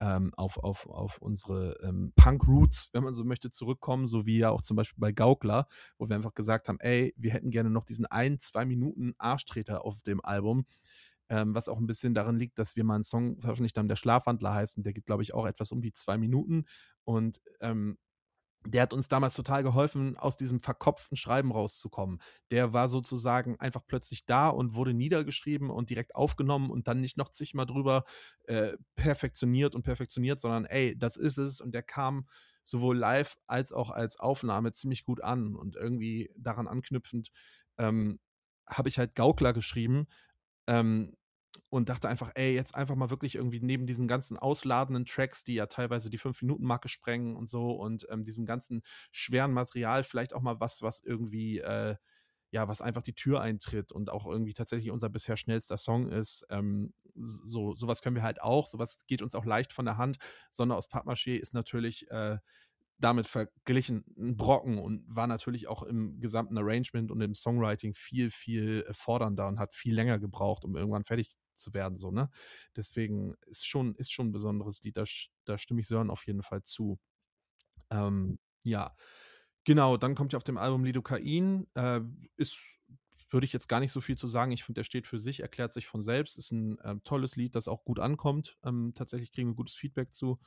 auf unsere, Punk-Roots, wenn man so möchte, zurückkommen, so wie ja auch zum Beispiel bei Gaukler, wo wir einfach gesagt haben, ey, wir hätten gerne noch diesen 2 Minuten Arschtreter auf dem Album, was auch ein bisschen daran liegt, dass wir mal einen Song veröffentlicht haben, der Schlafwandler heißt und der geht, glaube ich, auch etwas um die 2 Minuten und, der hat uns damals total geholfen, aus diesem verkopften Schreiben rauszukommen. Der war sozusagen einfach plötzlich da und wurde niedergeschrieben und direkt aufgenommen und dann nicht noch zigmal drüber perfektioniert, sondern ey, das ist es. Und der kam sowohl live als auch als Aufnahme ziemlich gut an. Und irgendwie daran anknüpfend habe ich halt Gaukler geschrieben, ähm, und dachte einfach, ey, jetzt einfach mal wirklich irgendwie neben diesen ganzen ausladenden Tracks, die ja teilweise die 5-Minuten-Marke sprengen und so und diesem ganzen schweren Material vielleicht auch mal was irgendwie, ja, was einfach die Tür eintritt und auch irgendwie tatsächlich unser bisher schnellster Song ist. Sowas können wir halt auch, sowas geht uns auch leicht von der Hand. Sonne aus Pappmaché ist natürlich damit verglichen ein Brocken und war natürlich auch im gesamten Arrangement und im Songwriting viel, viel fordernder und hat viel länger gebraucht, um irgendwann fertig zu werden, so, ne? Deswegen ist schon ein besonderes Lied, da stimme ich Sören auf jeden Fall zu. Ja, genau, dann kommt ja auf dem Album Lidocain, ist würde ich jetzt gar nicht so viel zu sagen. Ich finde, der steht für sich, erklärt sich von selbst, ist ein tolles Lied, das auch gut ankommt. Tatsächlich kriegen wir gutes Feedback zu.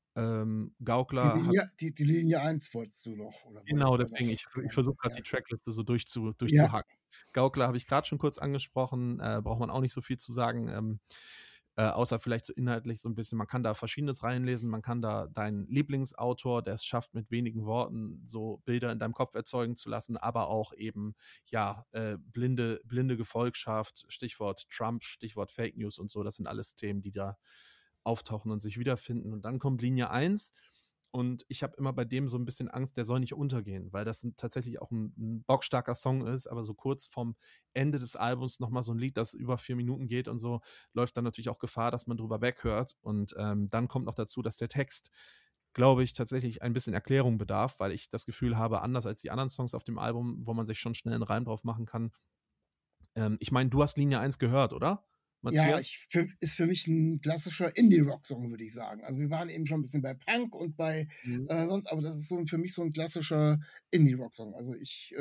Gaukler hat Die Linie 1 wolltest du noch oder wolltet Genau, ihr noch? deswegen, ich Genau. versuche grad Ja. die Trackliste so Ja. durchzuhacken. Gaukler habe ich grad schon kurz angesprochen, braucht man auch nicht so viel zu sagen, außer vielleicht so inhaltlich so 'n bisschen man kann da Verschiedenes reinlesen, man kann da deinen Lieblingsautor, der es schafft, mit wenigen Worten so Bilder in deinem Kopf erzeugen zu lassen, aber auch eben, ja, blinde Gefolgschaft, Stichwort Trump, Stichwort Fake News und so, das sind alles Themen, die da auftauchen und sich wiederfinden. Und dann kommt Linie 1 und ich habe immer bei dem so ein bisschen Angst, der soll nicht untergehen, weil das 'n tatsächlich auch ein bockstarker Song ist, aber so kurz vorm Ende des Albums noch mal so ein Lied, das über 4 Minuten geht und so, läuft dann natürlich auch Gefahr, dass man drüber weghört. Und, dann kommt noch dazu, dass der Text, glaube ich, tatsächlich ein bisschen Erklärung bedarf, weil ich das Gefühl habe, anders als die anderen Songs auf dem Album, wo man sich schon schnell 'n Reim drauf machen kann. Ich meine, du hast Linie 1 gehört, oder, Ja, Matthias? ist für mich ein klassischer Indie-Rock-Song, würde ich sagen. Also, wir waren eben schon ein bisschen bei Punk und bei, Mhm. sonst aber das ist für mich so ein klassischer Indie-Rock-Song. Also,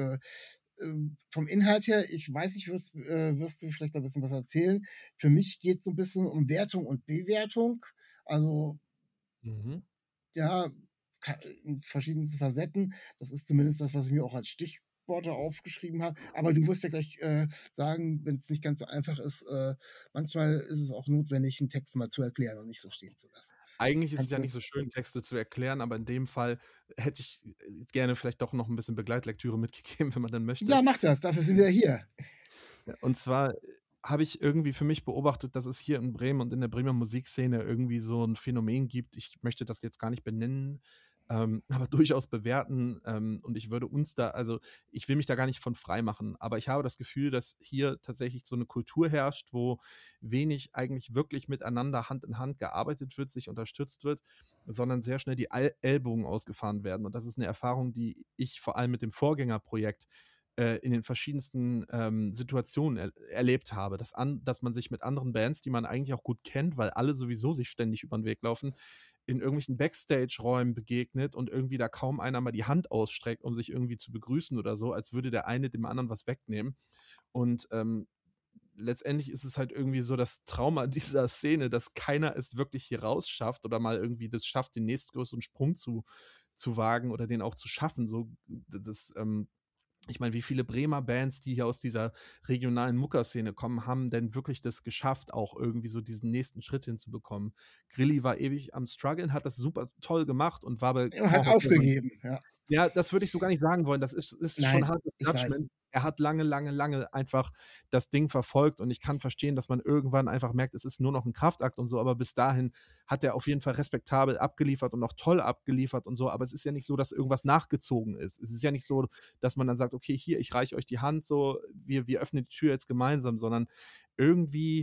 vom Inhalt her, ich weiß nicht, wirst du vielleicht noch ein bisschen was erzählen. Für mich geht es so ein bisschen um Wertung und Bewertung. Also, Mhm. ja, in verschiedensten Facetten. Das ist zumindest das, was ich mir auch als Stichworte aufgeschrieben habe. Aber du wirst ja gleich sagen, wenn es nicht ganz so einfach ist, manchmal ist es auch notwendig, einen Text mal zu erklären und nicht so stehen zu lassen. Eigentlich ist es Kannst ja du nicht das? so schön, Texte zu erklären, aber in dem Fall hätte ich gerne vielleicht doch noch ein bisschen Begleitlektüre mitgegeben, wenn man denn möchte. Ja, mach das, dafür sind wir hier. Ja, und zwar habe ich irgendwie für mich beobachtet, dass es hier in Bremen und in der Bremer Musikszene irgendwie so ein Phänomen gibt. Ich möchte das jetzt gar nicht benennen, aber durchaus bewerten, und ich würde uns da also, ich will mich da gar nicht von freimachen, aber ich habe das Gefühl, dass hier tatsächlich so eine Kultur herrscht, wo wenig eigentlich wirklich miteinander Hand in Hand gearbeitet wird, sich unterstützt wird, sondern sehr schnell die Ellbogen ausgefahren werden. Und das ist eine Erfahrung, die ich vor allem mit dem Vorgängerprojekt in den verschiedensten Situationen erlebt habe, dass man sich mit anderen Bands, die man eigentlich auch gut kennt, weil alle sowieso sich ständig über den Weg laufen, in irgendwelchen Backstage-Räumen begegnet und irgendwie da kaum einer mal die Hand ausstreckt, um sich irgendwie zu begrüßen oder so, als würde der eine dem anderen was wegnehmen. Und letztendlich ist es halt irgendwie so das Trauma dieser Szene, dass keiner es wirklich hier raus schafft oder mal irgendwie das schafft, den nächstgrößeren Sprung zu wagen oder den auch zu schaffen. So, ich meine, wie viele Bremer Bands, die hier aus dieser regionalen Muckerszene kommen, haben denn wirklich das geschafft, auch irgendwie so diesen nächsten Schritt hinzubekommen? Grilli war ewig am Struggeln, hat das super toll gemacht und war bei Er hat Grand Hotel. aufgegeben, ja. Ja, das würde ich so gar nicht sagen wollen. Das ist schon Nein, hartes ich weiß. Judgment. Er hat lange einfach das Ding verfolgt und ich kann verstehen, dass man irgendwann einfach merkt, es ist nur noch ein Kraftakt und so, aber bis dahin hat er auf jeden Fall respektabel abgeliefert und auch toll abgeliefert und so, aber es ist ja nicht so, dass irgendwas nachgezogen ist. Es ist ja nicht so, dass man dann sagt, okay, hier, ich reiche euch die Hand, so, wir öffnen die Tür jetzt gemeinsam, sondern irgendwie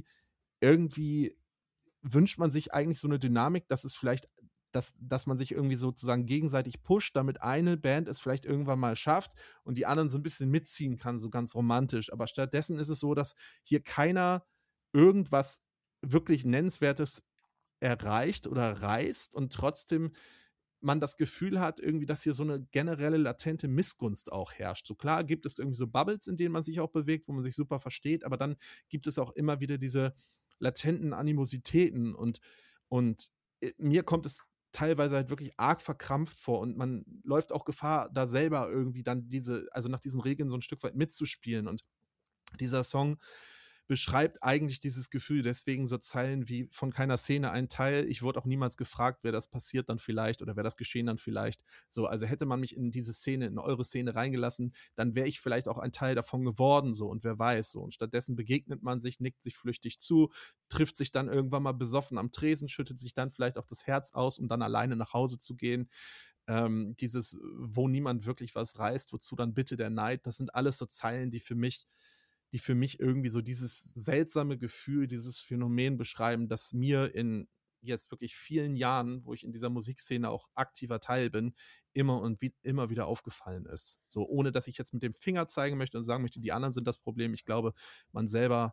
wünscht man sich eigentlich so eine Dynamik, dass es vielleicht dass man sich irgendwie sozusagen gegenseitig pusht, damit eine Band es vielleicht irgendwann mal schafft und die anderen so ein bisschen mitziehen kann, so ganz romantisch. Aber stattdessen ist es so, dass hier keiner irgendwas wirklich Nennenswertes erreicht oder reißt und trotzdem man das Gefühl hat, irgendwie, dass hier so eine generelle latente Missgunst auch herrscht. So klar gibt es irgendwie so Bubbles, in denen man sich auch bewegt, wo man sich super versteht, aber dann gibt es auch immer wieder diese latenten Animositäten und mir kommt es teilweise halt wirklich arg verkrampft vor und man läuft auch Gefahr, da selber irgendwie dann also nach diesen Regeln so ein Stück weit mitzuspielen und dieser Song beschreibt eigentlich dieses Gefühl, deswegen so Zeilen wie von keiner Szene ein Teil, ich wurde auch niemals gefragt, wer das passiert dann vielleicht oder wer das geschehen dann vielleicht, so, also hätte man mich in diese Szene, in eure Szene reingelassen, dann wäre ich vielleicht auch ein Teil davon geworden, so, und wer weiß, so, und stattdessen begegnet man sich, nickt sich flüchtig zu, trifft sich dann irgendwann mal besoffen am Tresen, schüttet sich dann vielleicht auch das Herz aus, um dann alleine nach Hause zu gehen, dieses, wo niemand wirklich was reißt, wozu dann bitte der Neid, das sind alles so Zeilen, die für mich irgendwie so dieses seltsame Gefühl, dieses Phänomen beschreiben, das mir in jetzt wirklich vielen Jahren, wo ich in dieser Musikszene auch aktiver Teil bin, immer wieder aufgefallen ist. So, ohne dass ich jetzt mit dem Finger zeigen möchte und sagen möchte, die anderen sind das Problem. Ich glaube, man selber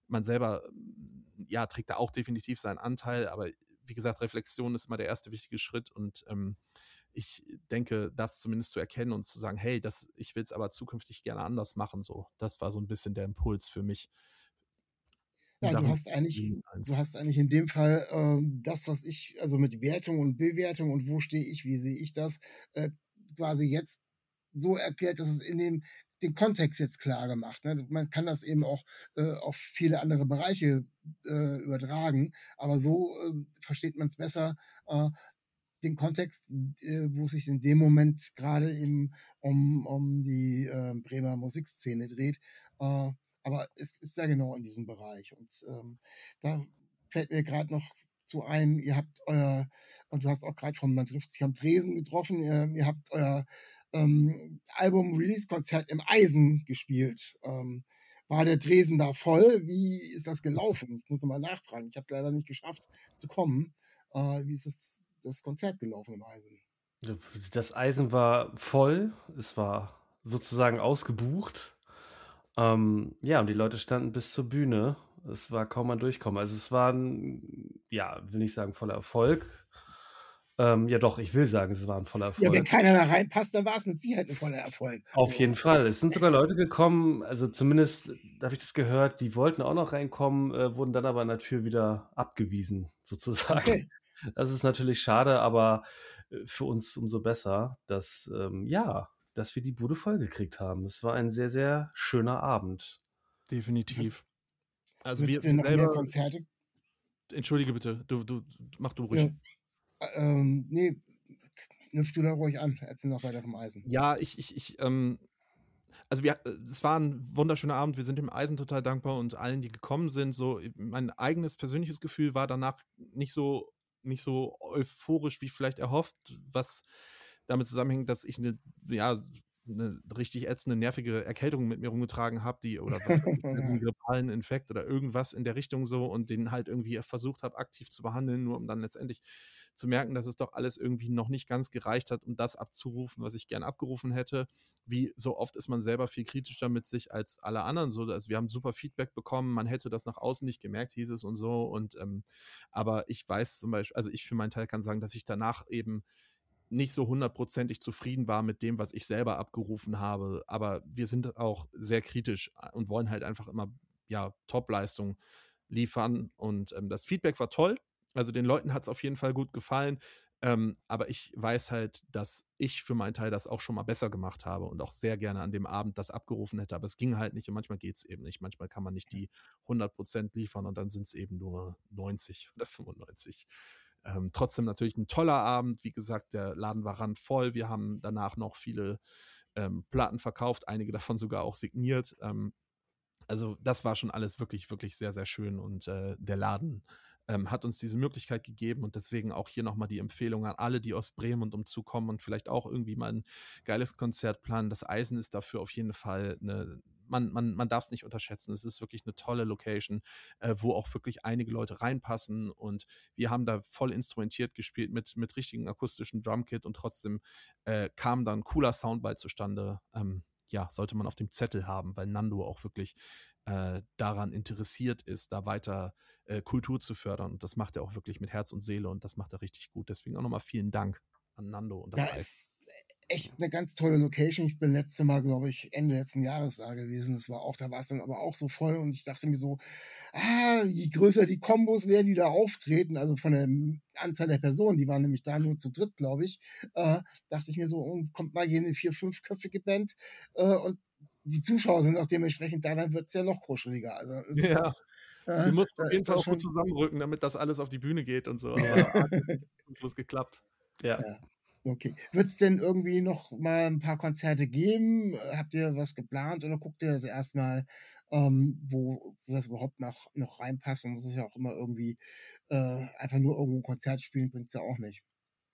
ja, trägt da auch definitiv seinen Anteil, aber wie gesagt, Reflexion ist immer der erste wichtige Schritt und ich denke, das zumindest zu erkennen und zu sagen, hey, ich will es aber zukünftig gerne anders machen, so. Das war so ein bisschen der Impuls für mich. Ja, du hast eigentlich in dem Fall das, was ich, also mit Wertung und Bewertung und wo stehe ich, wie sehe ich das, quasi jetzt so erklärt, dass es den Kontext jetzt klar gemacht. Ne? Man kann das eben auch auf viele andere Bereiche übertragen, aber so versteht man es besser, den Kontext, wo es sich in dem Moment gerade eben um die Bremer Musikszene dreht. Aber es ist ja genau in diesem Bereich. Und da fällt mir gerade noch zu ein, ihr habt und du hast auch gerade man trifft sich am Tresen getroffen, ihr habt euer Album-Release-Konzert im Eisen gespielt. War der Tresen da voll? Wie ist das gelaufen? Ich muss nochmal nachfragen. Ich habe es leider nicht geschafft zu kommen. Wie ist das Konzert gelaufen im Eisen? Das Eisen war voll, es war sozusagen ausgebucht. Ja, und die Leute standen bis zur Bühne. Es war kaum ein Durchkommen. Also es war ja, will nicht sagen voller Erfolg. Ja doch, ich will sagen, es war ein voller Erfolg. Ja, wenn keiner da reinpasst, dann war es mit Sicherheit ein voller Erfolg. Auf jeden Fall. Es sind sogar Leute gekommen, also zumindest habe ich das gehört, die wollten auch noch reinkommen, wurden dann aber an der Tür wieder abgewiesen, sozusagen. Okay. Das ist natürlich schade, aber für uns umso besser, dass wir die Bude vollgekriegt haben. Es war ein sehr, sehr schöner Abend. Definitiv. Also wir noch selber mehr Konzerte. Entschuldige bitte, mach du ruhig. Ja. Nee, knüpf du da ruhig an. Erzähl noch weiter vom Eisen. Ja, also es war ein wunderschöner Abend. Wir sind dem Eisen total dankbar und allen, die gekommen sind. So, mein eigenes persönliches Gefühl war danach nicht so euphorisch wie vielleicht erhofft, was damit zusammenhängt, dass ich eine richtig ätzende, nervige Erkältung mit mir rumgetragen habe, oder was einen grippalen Infekt oder irgendwas in der Richtung so und den halt irgendwie versucht habe, aktiv zu behandeln, nur um dann letztendlich zu merken, dass es doch alles irgendwie noch nicht ganz gereicht hat, um das abzurufen, was ich gern abgerufen hätte. Wie so oft ist man selber viel kritischer mit sich als alle anderen. So, also wir haben super Feedback bekommen, man hätte das nach außen nicht gemerkt, hieß es und so. Und aber ich weiß zum Beispiel, also ich für meinen Teil kann sagen, dass ich danach eben nicht so 100%ig zufrieden war mit dem, was ich selber abgerufen habe. Aber wir sind auch sehr kritisch und wollen halt einfach immer Top-Leistung liefern. Und das Feedback war toll. Also den Leuten hat es auf jeden Fall gut gefallen. Aber ich weiß halt, dass ich für meinen Teil das auch schon mal besser gemacht habe und auch sehr gerne an dem Abend das abgerufen hätte. Aber es ging halt nicht und manchmal geht es eben nicht. Manchmal kann man nicht die 100% liefern und dann sind es eben nur 90 oder 95. Trotzdem natürlich ein toller Abend. Wie gesagt, der Laden war randvoll. Wir haben danach noch viele Platten verkauft, einige davon sogar auch signiert. Also das war schon alles wirklich, wirklich sehr, sehr schön und der Laden hat uns diese Möglichkeit gegeben und deswegen auch hier nochmal die Empfehlung an alle, die aus Bremen und umzu kommen und vielleicht auch irgendwie mal ein geiles Konzert planen. Das Eisen ist dafür auf jeden Fall man darf es nicht unterschätzen. Es ist wirklich eine tolle Location, wo auch wirklich einige Leute reinpassen und wir haben da voll instrumentiert gespielt mit richtigen akustischen Drumkit und trotzdem kam dann ein cooler Soundbite zustande. Sollte man auf dem Zettel haben, weil Nando auch wirklich daran interessiert ist, da weiter Kultur zu fördern. Und das macht er auch wirklich mit Herz und Seele und das macht er richtig gut. Deswegen auch nochmal vielen Dank an Nando und das Ja, ist echt eine ganz tolle Location. Ich bin letztes Mal, glaube ich, Ende letzten Jahres da gewesen. Da war es dann aber auch so voll und ich dachte mir so, je größer die Kombos werden, die da auftreten, also von der Anzahl der Personen, die waren nämlich da nur zu dritt, glaube ich, dachte ich mir so, kommt mal hier eine 4-, 5-köpfige Band und die Zuschauer sind auch dementsprechend da, dann wird es ja noch kuscheliger. Also es ist auch, wir mussten da auf jeden ist Fall das auch gut schon. zusammenrücken, damit das alles auf die Bühne geht und so. Aber hat zum Schluss geklappt. Ja. Okay. Wird es denn irgendwie noch mal ein paar Konzerte geben? Habt ihr was geplant oder guckt ihr das erstmal, wo das überhaupt noch reinpasst? Man muss es ja auch immer irgendwie einfach nur irgendwo ein Konzert spielen, bringt es ja auch nicht.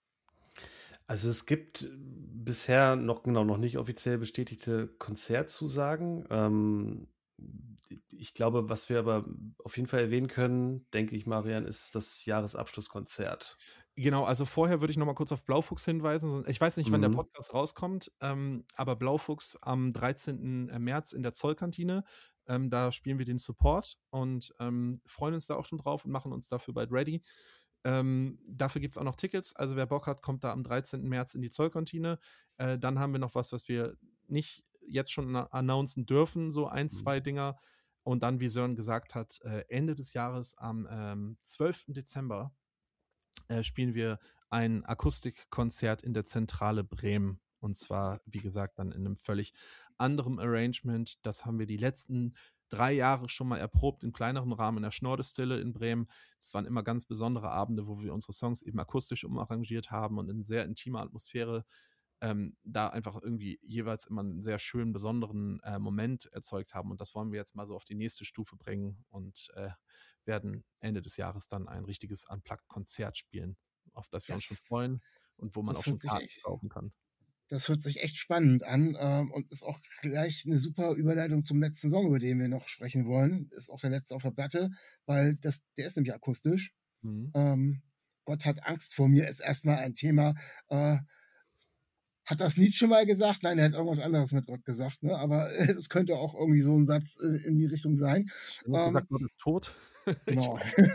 Also es gibt bisher noch nicht offiziell bestätigte Konzertzusagen. Ich glaube, was wir aber auf jeden Fall erwähnen können, denke ich, Marian, ist das Jahresabschlusskonzert. Genau, also vorher würde ich noch mal kurz auf Blaufuchs hinweisen. Ich weiß nicht, wann der Podcast rauskommt, aber Blaufuchs am 13. März in der Zollkantine. Da spielen wir den Support und freuen uns da auch schon drauf und machen uns dafür bald ready. Dafür gibt es auch noch Tickets. Also wer Bock hat, kommt da am 13. März in die Zollkantine. Dann haben wir noch was wir nicht jetzt schon announcen dürfen, so 1, 2 Dinger. Und dann, wie Sören gesagt hat, Ende des Jahres am 12. Dezember spielen wir ein Akustikkonzert in der Zentrale Bremen. Und zwar, wie gesagt, dann in einem völlig anderen Arrangement. Das haben wir die letzten 3 Jahre schon mal erprobt, im kleineren Rahmen in der Schnorrdestille in Bremen. Das waren immer ganz besondere Abende, wo wir unsere Songs eben akustisch umarrangiert haben und in sehr intimer Atmosphäre da einfach irgendwie jeweils immer einen sehr schönen, besonderen Moment erzeugt haben. Und das wollen wir jetzt mal so auf die nächste Stufe bringen und werden Ende des Jahres dann ein richtiges Unplugged-Konzert spielen, auf das wir uns schon freuen und wo man auch schon Karten kaufen kann. Das hört sich echt spannend an und ist auch gleich eine super Überleitung zum letzten Song, über den wir noch sprechen wollen. Ist auch der letzte auf der Platte, weil der ist nämlich akustisch. Gott hat Angst vor mir ist erstmal ein Thema. Hat das Nietzsche mal gesagt? Nein, er hat irgendwas anderes mit Gott gesagt, ne? Aber es könnte auch irgendwie so ein Satz in die Richtung sein. Gesagt, Gott ist tot. Genau.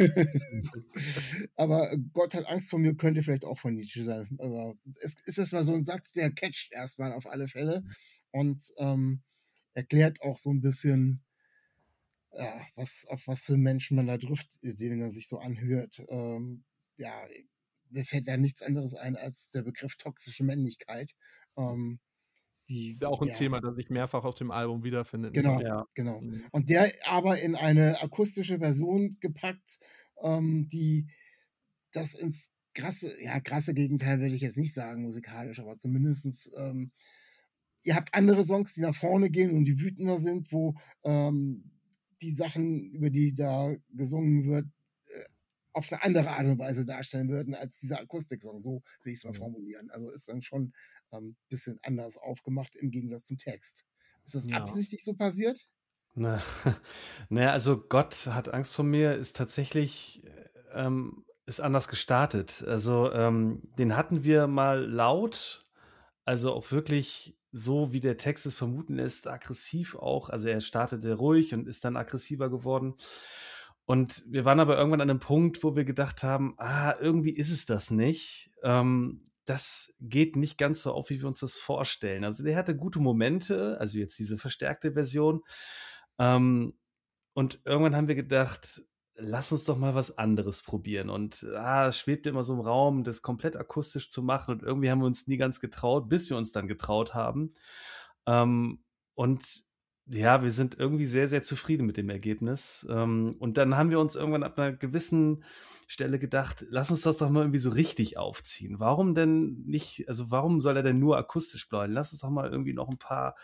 Aber Gott hat Angst vor mir könnte vielleicht auch von Nietzsche sein. Aber es ist erstmal so ein Satz, der catcht erstmal auf alle Fälle und erklärt auch so ein bisschen, auf was für Menschen man da trifft, den er sich so anhört. Mir fällt da nichts anderes ein als der Begriff toxische Männlichkeit. Ist ja auch ein Thema, das sich mehrfach auf dem Album wiederfindet. Genau, genau. Und der aber in eine akustische Version gepackt, die das ins krasse Gegenteil würde ich jetzt nicht sagen musikalisch, aber zumindestens ihr habt andere Songs, die nach vorne gehen und die wütender sind, wo die Sachen, über die da gesungen wird, auf eine andere Art und Weise darstellen würden als dieser Akustiksong. So will ich es mal formulieren. Also ist dann schon ein bisschen anders aufgemacht im Gegensatz zum Text. Ist das absichtlich so passiert? Naja, also Gott hat Angst vor mir ist tatsächlich ist anders gestartet. Also den hatten wir mal laut, also auch wirklich so, wie der Text es vermuten lässt, aggressiv auch. Also er startete ruhig und ist dann aggressiver geworden. Und wir waren aber irgendwann an einem Punkt, wo wir gedacht haben, irgendwie ist es das nicht. Das geht nicht ganz so auf, wie wir uns das vorstellen. Also der hatte gute Momente, also jetzt diese verstärkte Version. Und irgendwann haben wir gedacht, lass uns doch mal was anderes probieren. Und es schwebte immer so im Raum, das komplett akustisch zu machen. Und irgendwie haben wir uns nie ganz getraut, bis wir uns dann getraut haben. Und ja, wir sind irgendwie sehr, sehr zufrieden mit dem Ergebnis. Und dann haben wir uns irgendwann ab einer gewissen Stelle gedacht, lass uns das doch mal irgendwie so richtig aufziehen. Warum denn nicht, also warum soll er denn nur akustisch bleiben? Lass uns doch mal irgendwie noch ein paar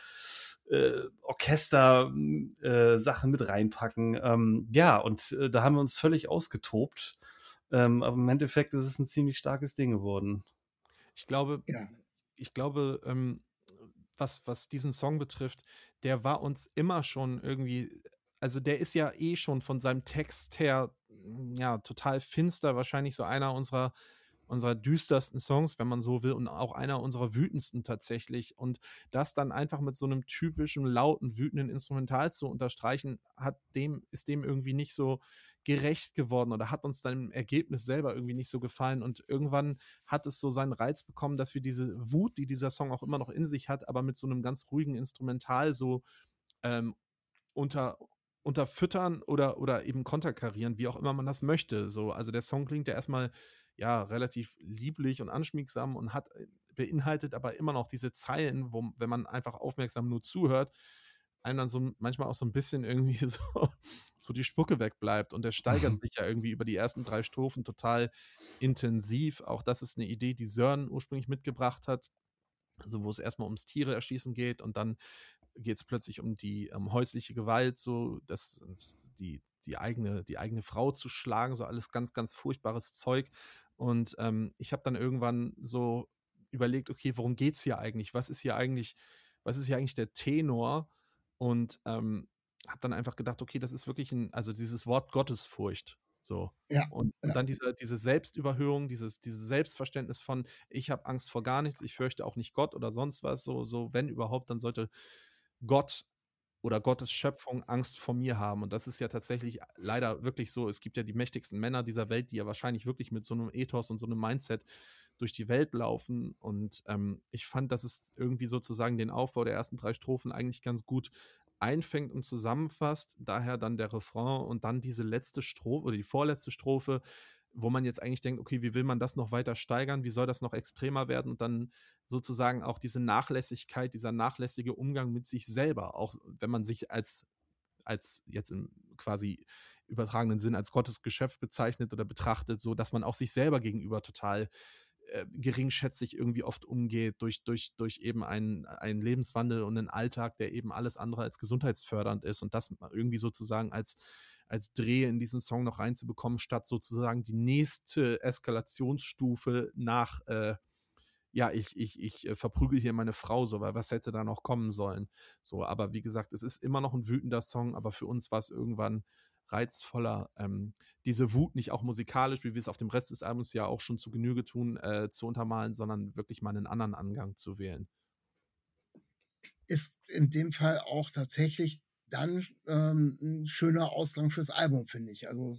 Orchester-Sachen mit reinpacken. Ja, und da haben wir uns völlig ausgetobt. Aber im Endeffekt ist es ein ziemlich starkes Ding geworden. Ich glaube, Ja. was diesen Song betrifft, der war uns immer schon irgendwie, also der ist ja eh schon von seinem Text her, ja, total finster, wahrscheinlich so einer unserer düstersten Songs, wenn man so will, und auch einer unserer wütendsten tatsächlich. Und das dann einfach mit so einem typischen, lauten, wütenden Instrumental zu unterstreichen, ist dem irgendwie nicht so gerecht geworden oder hat uns dann im Ergebnis selber irgendwie nicht so gefallen. Und irgendwann hat es so seinen Reiz bekommen, dass wir diese Wut, die dieser Song auch immer noch in sich hat, aber mit so einem ganz ruhigen Instrumental so ähm, unterfüttern oder eben konterkarieren, wie auch immer man das möchte. So, also der Song klingt ja erstmal ja relativ lieblich und anschmiegsam und beinhaltet aber immer noch diese Zeilen, wo, wenn man einfach aufmerksam nur zuhört, einem dann so manchmal auch so ein bisschen irgendwie so die Spucke wegbleibt. Und der steigert sich ja irgendwie über die ersten 3 Strophen total intensiv. Auch das ist eine Idee, die Sören ursprünglich mitgebracht hat. Also wo es erstmal ums Tiere erschießen geht und dann geht es plötzlich um die häusliche Gewalt, so die eigene Frau zu schlagen, so alles ganz, ganz furchtbares Zeug. Und ich habe dann irgendwann so überlegt, okay, worum geht es hier eigentlich? Was ist hier eigentlich der Tenor? Und habe dann einfach gedacht, okay, das ist wirklich also dieses Wort Gottesfurcht. So. Ja, Und ja. dann diese Selbstüberhöhung, dieses Selbstverständnis von, ich habe Angst vor gar nichts, ich fürchte auch nicht Gott oder sonst was, so wenn überhaupt, dann sollte Gott oder Gottes Schöpfung Angst vor mir haben. Und das ist ja tatsächlich leider wirklich so. Es gibt ja die mächtigsten Männer dieser Welt, die ja wahrscheinlich wirklich mit so einem Ethos und so einem Mindset durch die Welt laufen. Und ich fand, dass es irgendwie sozusagen den Aufbau der ersten 3 Strophen eigentlich ganz gut einfängt und zusammenfasst. Daher dann der Refrain und dann diese letzte Strophe oder die vorletzte Strophe, wo man jetzt eigentlich denkt, okay, wie will man das noch weiter steigern? Wie soll das noch extremer werden? Und dann sozusagen auch diese Nachlässigkeit, dieser nachlässige Umgang mit sich selber, auch wenn man sich als jetzt im quasi übertragenen Sinn als Gottes Geschöpf bezeichnet oder betrachtet, so dass man auch sich selber gegenüber total geringschätzig irgendwie oft umgeht durch eben einen Lebenswandel und einen Alltag, der eben alles andere als gesundheitsfördernd ist und das irgendwie sozusagen als Dreh in diesen Song noch reinzubekommen, statt sozusagen die nächste Eskalationsstufe nach ich verprügel hier meine Frau, so, weil was hätte da noch kommen sollen? So, aber wie gesagt, es ist immer noch ein wütender Song, aber für uns war es irgendwann reizvoller, diese Wut nicht auch musikalisch, wie wir es auf dem Rest des Albums ja auch schon zu Genüge tun, zu untermalen, sondern wirklich mal einen anderen Angang zu wählen. Ist in dem Fall auch tatsächlich dann ein schöner Ausgang fürs Album, finde ich. Also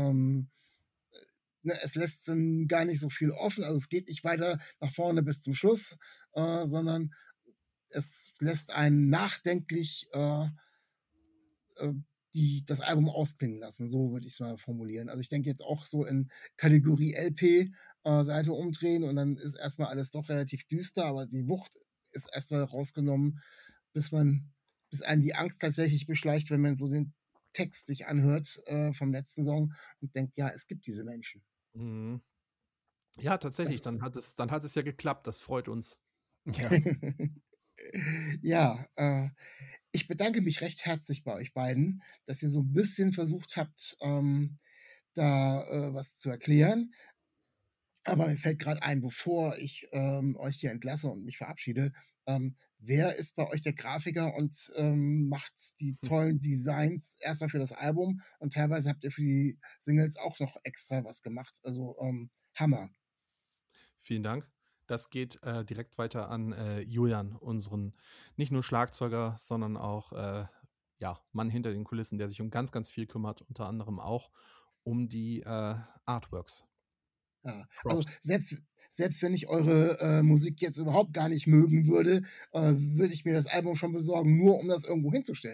es lässt dann gar nicht so viel offen, also es geht nicht weiter nach vorne bis zum Schluss, sondern es lässt einen nachdenklich das Album ausklingen lassen, so würde ich es mal formulieren. Also ich denke jetzt auch so in Kategorie LP Seite umdrehen und dann ist erstmal alles doch relativ düster, aber die Wucht ist erstmal rausgenommen, bis einen die Angst tatsächlich beschleicht, wenn man so den Text sich anhört vom letzten Song und denkt, ja, es gibt diese Menschen. Mhm. Ja, tatsächlich, dann hat es ja geklappt, das freut uns. Ja. Ja, ich bedanke mich recht herzlich bei euch beiden, dass ihr so ein bisschen versucht habt, da was zu erklären. Aber mir fällt gerade ein, bevor ich euch hier entlasse und mich verabschiede, wer ist bei euch der Grafiker und macht die tollen Designs erstmal für das Album und teilweise habt ihr für die Singles auch noch extra was gemacht. Also Hammer. Vielen Dank. Das geht direkt weiter an Julian, unseren nicht nur Schlagzeuger, sondern auch Mann hinter den Kulissen, der sich um ganz, ganz viel kümmert, unter anderem auch um die Artworks. Ja, also selbst wenn ich eure Musik jetzt überhaupt gar nicht mögen würde, würde ich mir das Album schon besorgen, nur um das irgendwo hinzustellen.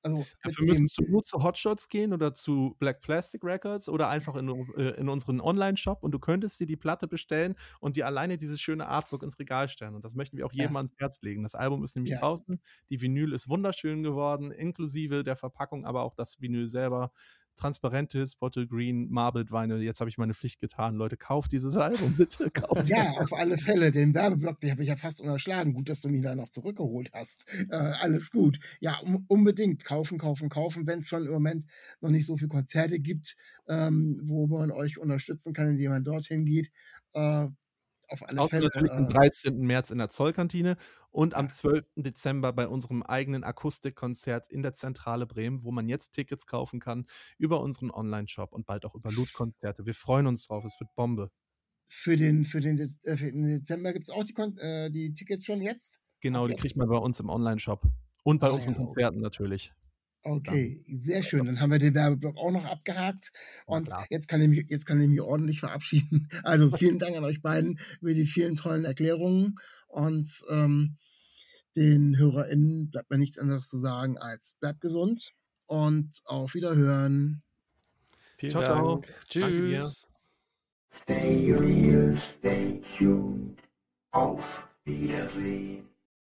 Also Dafür müsstest du nur zu Hotshots gehen oder zu Black Plastic Records oder einfach in unseren Online-Shop und du könntest dir die Platte bestellen und dir alleine dieses schöne Artwork ins Regal stellen. Und das möchten wir auch jedem ans Herz legen. Das Album ist nämlich draußen, die Vinyl ist wunderschön geworden, inklusive der Verpackung, aber auch das Vinyl selber. Transparentes, Bottle Green, Marbled Vinyl. Jetzt habe ich meine Pflicht getan. Leute, kauft dieses Album, bitte. Kauft auf alle Fälle. Den Werbeblock, den habe ich ja fast unterschlagen. Gut, dass du mich da noch zurückgeholt hast. Alles gut. Ja, unbedingt kaufen. Wenn es schon im Moment noch nicht so viele Konzerte gibt, wo man euch unterstützen kann, indem man dorthin geht. Auf alle Fälle. Natürlich am 13. März in der Zollkantine und am 12. Dezember bei unserem eigenen Akustikkonzert in der Zentrale Bremen, wo man jetzt Tickets kaufen kann über unseren Online-Shop und bald auch über Loot-Konzerte. Wir freuen uns drauf, es wird Bombe. Für den Dezember gibt es auch die Tickets schon jetzt? Genau, die kriegt man bei uns im Online-Shop und bei unseren Konzerten natürlich. Okay, sehr schön. Dann haben wir den Werbeblock auch noch abgehakt und jetzt kann ich mich ordentlich verabschieden. Also vielen Dank an euch beiden für die vielen tollen Erklärungen und den HörerInnen bleibt mir nichts anderes zu sagen als bleibt gesund und auf Wiederhören. Vielen Dank. Tschüss. Stay real, stay tuned. Auf Wiedersehen.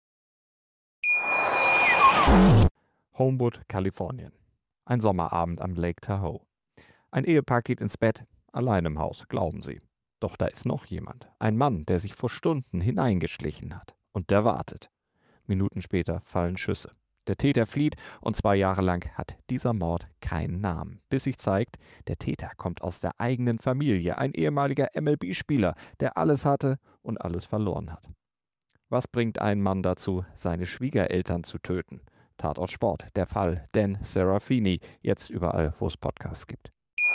Homewood, Kalifornien. Ein Sommerabend am Lake Tahoe. Ein Ehepaar geht ins Bett, allein im Haus, glauben sie. Doch da ist noch jemand. Ein Mann, der sich vor Stunden hineingeschlichen hat. Und der wartet. Minuten später fallen Schüsse. Der Täter flieht und 2 Jahre lang hat dieser Mord keinen Namen. Bis sich zeigt, der Täter kommt aus der eigenen Familie. Ein ehemaliger MLB-Spieler, der alles hatte und alles verloren hat. Was bringt einen Mann dazu, seine Schwiegereltern zu töten? Tatort Sport, der Fall Dan Serafini, jetzt überall, wo es Podcasts gibt.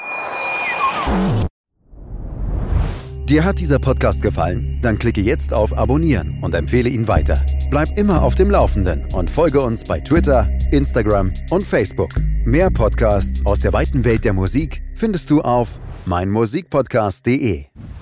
Dir hat dieser Podcast gefallen? Dann klicke jetzt auf Abonnieren und empfehle ihn weiter. Bleib immer auf dem Laufenden und folge uns bei Twitter, Instagram und Facebook. Mehr Podcasts aus der weiten Welt der Musik findest du auf meinmusikpodcast.de.